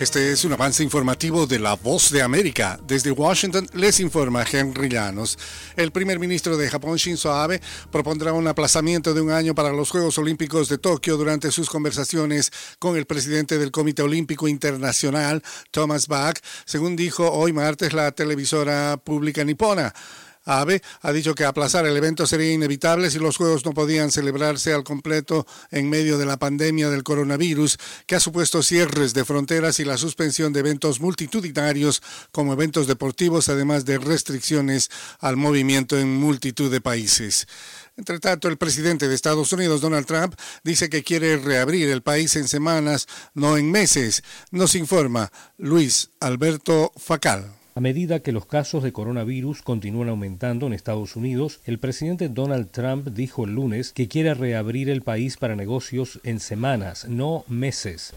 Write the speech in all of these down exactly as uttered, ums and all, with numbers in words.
Este es un avance informativo de La Voz de América. Desde Washington les informa Henry Llanos. El primer ministro de Japón, Shinzo Abe, propondrá un aplazamiento de un año para los Juegos Olímpicos de Tokio durante sus conversaciones con el presidente del Comité Olímpico Internacional, Thomas Bach, según dijo hoy martes la televisora pública nipona. Abe ha dicho que aplazar el evento sería inevitable si los Juegos no podían celebrarse al completo en medio de la pandemia del coronavirus, que ha supuesto cierres de fronteras y la suspensión de eventos multitudinarios como eventos deportivos, además de restricciones al movimiento en multitud de países. Entre tanto, el presidente de Estados Unidos, Donald Trump, dice que quiere reabrir el país en semanas, no en meses. Nos informa Luis Alberto Facal. A medida que los casos de coronavirus continúan aumentando en Estados Unidos, el presidente Donald Trump dijo el lunes que quiere reabrir el país para negocios en semanas, no meses.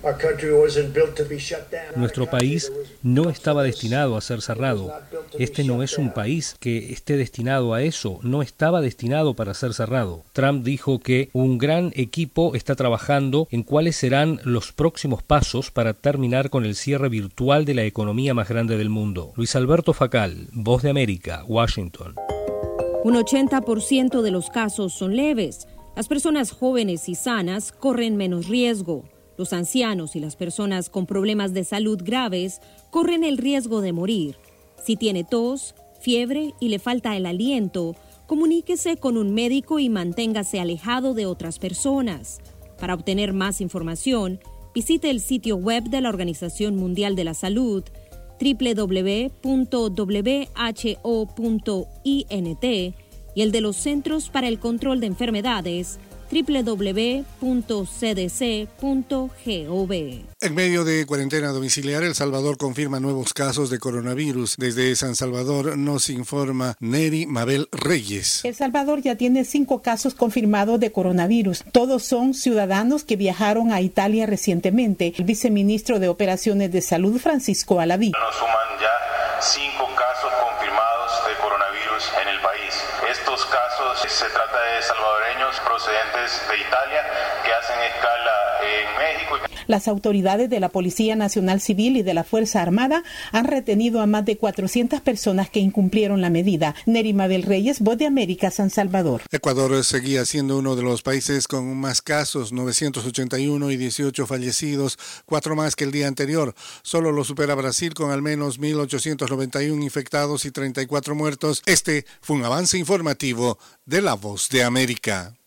Nuestro país no estaba destinado a ser cerrado. Este no es un país que esté destinado a eso, no estaba destinado para ser cerrado. Trump dijo que un gran equipo está trabajando en cuáles serán los próximos pasos para terminar con el cierre virtual de la economía más grande del mundo. Luis Alberto Facal, Voz de América, Washington. Un ochenta por ciento de los casos son leves. Las personas jóvenes y sanas corren menos riesgo. Los ancianos y las personas con problemas de salud graves corren el riesgo de morir. Si tiene tos, fiebre y le falta el aliento, comuníquese con un médico y manténgase alejado de otras personas. Para obtener más información, visite el sitio web de la Organización Mundial de la Salud, doble u doble u doble u punto w h o punto i n t, y el de los Centros para el Control de Enfermedades, doble u doble u doble u punto c d c punto gov. En medio de cuarentena domiciliar, El Salvador confirma nuevos casos de coronavirus. Desde San Salvador nos informa Neri Mabel Reyes. El Salvador ya tiene cinco casos confirmados de coronavirus. Todos son ciudadanos que viajaron a Italia recientemente. El viceministro de Operaciones de Salud, Francisco Alaví. Nos suman ya cinco casos confirmados de coronavirus en el país. Estos casos se trata de salvadoreños procedentes de Italia que hacen escala en México. Las autoridades de la Policía Nacional Civil y de la Fuerza Armada han retenido a más de cuatrocientas personas que incumplieron la medida. Neri Mabel Reyes, Voz de América, San Salvador. Ecuador seguía siendo uno de los países con más casos, novecientos ochenta y uno y dieciocho fallecidos, cuatro más que el día anterior. Solo lo supera Brasil con al menos mil ochocientos noventa y uno infectados y treinta y cuatro muertos. Este fue un avance informativo de La Voz de América.